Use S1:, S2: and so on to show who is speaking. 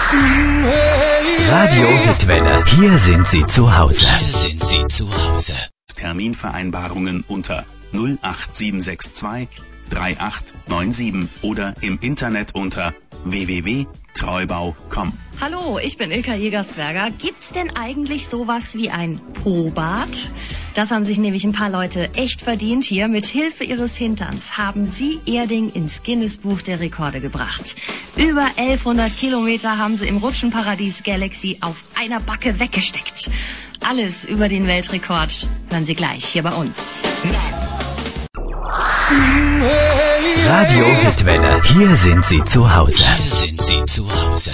S1: Radio Hitwelle. Hier sind Sie zu Hause.
S2: Terminvereinbarungen unter 08762 3897 oder im Internet unter www.treubau.com.
S3: Hallo, ich bin Ilka Jägersberger. Gibt's denn eigentlich sowas wie ein Po-Bad? Das haben sich nämlich ein paar Leute echt verdient hier. Mit Hilfe ihres Hinterns haben sie Erding ins Guinness-Buch der Rekorde gebracht. Über 1100 Kilometer haben sie im Rutschenparadies Galaxy auf einer Backe weggesteckt. Alles über den Weltrekord hören Sie gleich hier bei uns.
S1: Radio Hitwelle. Hier sind Sie zu Hause.